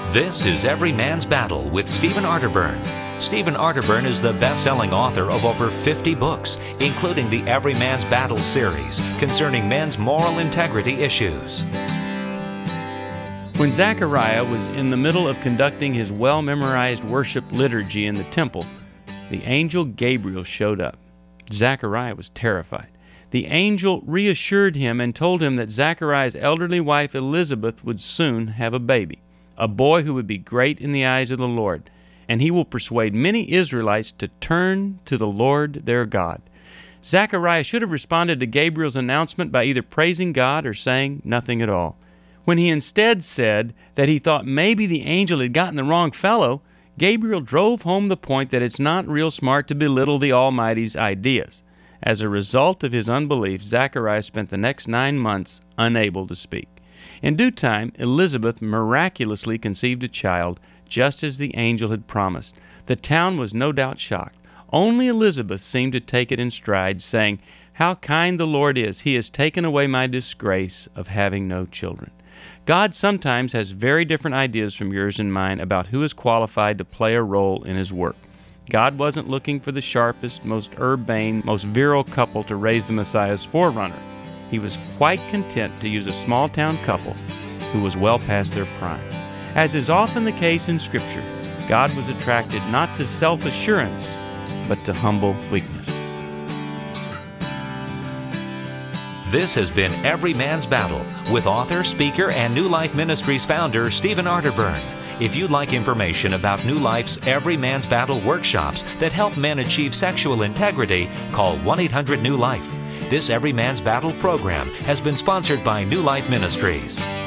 This is Every Man's Battle with Stephen Arterburn. Stephen Arterburn is the best-selling author of over 50 books, including the Every Man's Battle series concerning men's moral integrity issues. When Zechariah was in the middle of conducting his well-memorized worship liturgy in the temple, the angel Gabriel showed up. Zechariah was terrified. The angel reassured him and told him that Zechariah's elderly wife Elizabeth would soon have a baby, a boy who would be great in the eyes of the Lord, and he will persuade many Israelites to turn to the Lord their God. Zechariah should have responded to Gabriel's announcement by either praising God or saying nothing at all. When he instead said that he thought maybe the angel had gotten the wrong fellow, Gabriel drove home the point that it's not real smart to belittle the Almighty's ideas. As a result of his unbelief, Zechariah spent the next 9 months unable to speak. In due time, Elizabeth miraculously conceived a child, just as the angel had promised. The town was no doubt shocked. Only Elizabeth seemed to take it in stride, saying, "How kind the Lord is! He has taken away my disgrace of having no children." God sometimes has very different ideas from yours and mine about who is qualified to play a role in His work. God wasn't looking for the sharpest, most urbane, most virile couple to raise the Messiah's forerunner. He was quite content to use a small-town couple who was well past their prime. As is often the case in Scripture, God was attracted not to self-assurance, but to humble weakness. This has been Every Man's Battle with author, speaker, and New Life Ministries founder Stephen Arterburn. If you'd like information about New Life's Every Man's Battle workshops that help men achieve sexual integrity, call 1-800-NEW-LIFE. This Every Man's Battle program has been sponsored by New Life Ministries.